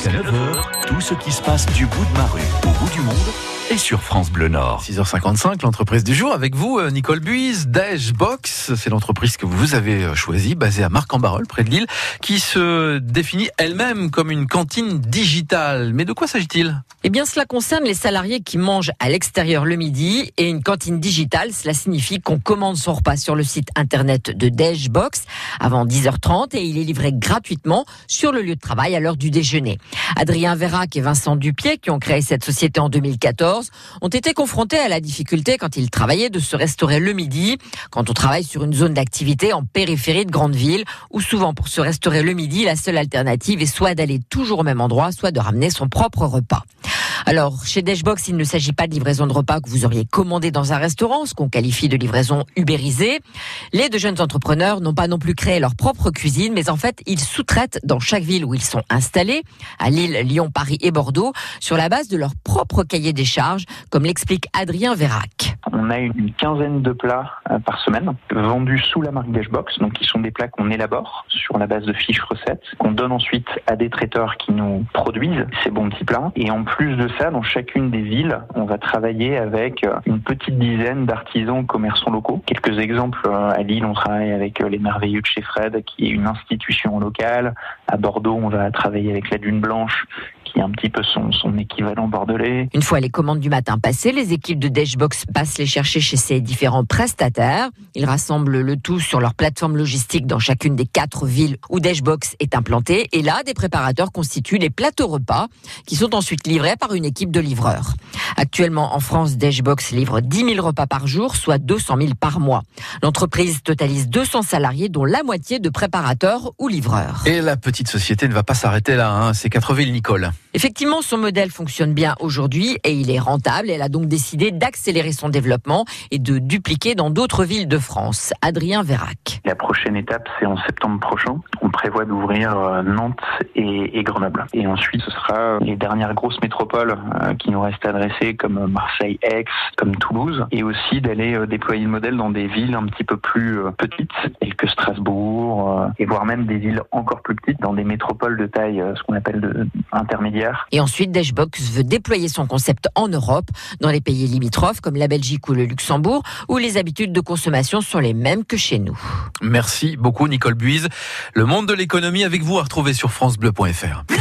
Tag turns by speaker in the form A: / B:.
A: Jusqu'à 9h, tout ce qui se passe du bout de ma rue au bout du monde est sur France Bleu Nord.
B: 6h55, l'entreprise du jour avec vous, Nicole Buise. Dashbox, c'est l'entreprise que vous avez choisie, basée à Marc-en-Barœul, près de Lille, qui se définit elle-même comme une cantine digitale. Mais de quoi s'agit-il ?
C: Eh bien, cela concerne les salariés qui mangent à l'extérieur le midi. Et une cantine digitale, cela signifie qu'on commande son repas sur le site internet de Dashbox avant 10h30 et il est livré gratuitement sur le lieu de travail à l'heure du déjeuner. Adrien Vérac et Vincent Dupier, qui ont créé cette société en 2014, ont été confrontés à la difficulté quand ils travaillaient de se restaurer le midi, quand on travaille sur une zone d'activité en périphérie de grande ville, où souvent pour se restaurer le midi, la seule alternative est soit d'aller toujours au même endroit, soit de ramener son propre repas. Alors, chez Dashbox, il ne s'agit pas de livraison de repas que vous auriez commandé dans un restaurant, ce qu'on qualifie de livraison ubérisée. Les deux jeunes entrepreneurs n'ont pas non plus créé leur propre cuisine, mais en fait, ils sous-traitent dans chaque ville où ils sont installés, à Lille, Lyon, Paris et Bordeaux, sur la base de leur propre cahier des charges, comme l'explique Adrien Vérac.
D: On a une quinzaine de plats par semaine, vendus sous la marque Dashbox, donc qui sont des plats qu'on élabore sur la base de fiches recettes, qu'on donne ensuite à des traiteurs qui nous produisent ces bons petits plats. Et en plus de ça, dans chacune des villes, on va travailler avec une petite dizaine d'artisans commerçants locaux. Quelques exemples, à Lille, on travaille avec les Merveilleux de chez Fred, qui est une institution locale. À Bordeaux, on va travailler avec la Dune Blanche, qui est un petit peu son équivalent bordelais.
C: Une fois les commandes du matin passées, les équipes de Dashbox passent les chercher chez ces différents prestataires. Ils rassemblent le tout sur leur plateforme logistique dans chacune des 4 villes où Dashbox est implanté. Et là, des préparateurs constituent les plateaux repas qui sont ensuite livrés par une équipe de livreurs. Actuellement, en France, Dashbox livre 10 000 repas par jour, soit 200 000 par mois. L'entreprise totalise 200 salariés, dont la moitié de préparateurs ou livreurs.
B: Et la petite société ne va pas s'arrêter là, c'est 4 villes, Nicole.
C: Effectivement, son modèle fonctionne bien aujourd'hui et il est rentable. Elle a donc décidé d'accélérer son développement et de dupliquer dans d'autres villes de France. Adrien Vérac.
D: La prochaine étape, c'est en septembre prochain. On prévoit d'ouvrir Nantes et Grenoble. Et ensuite, ce sera les dernières grosses métropoles qui nous restent adressées, comme Marseille, Aix, comme Toulouse. Et aussi d'aller déployer le modèle dans des villes un petit peu plus petites, telles que Strasbourg, et voire même des villes encore plus petites, dans des métropoles de taille, ce qu'on appelle intermédiaire.
C: Et ensuite, Dashbox veut déployer son concept en Europe, dans les pays limitrophes comme la Belgique ou le Luxembourg, où les habitudes de consommation sont les mêmes que chez nous.
B: Merci beaucoup, Nicole Buise. Le monde de l'économie avec vous à retrouver sur francebleu.fr.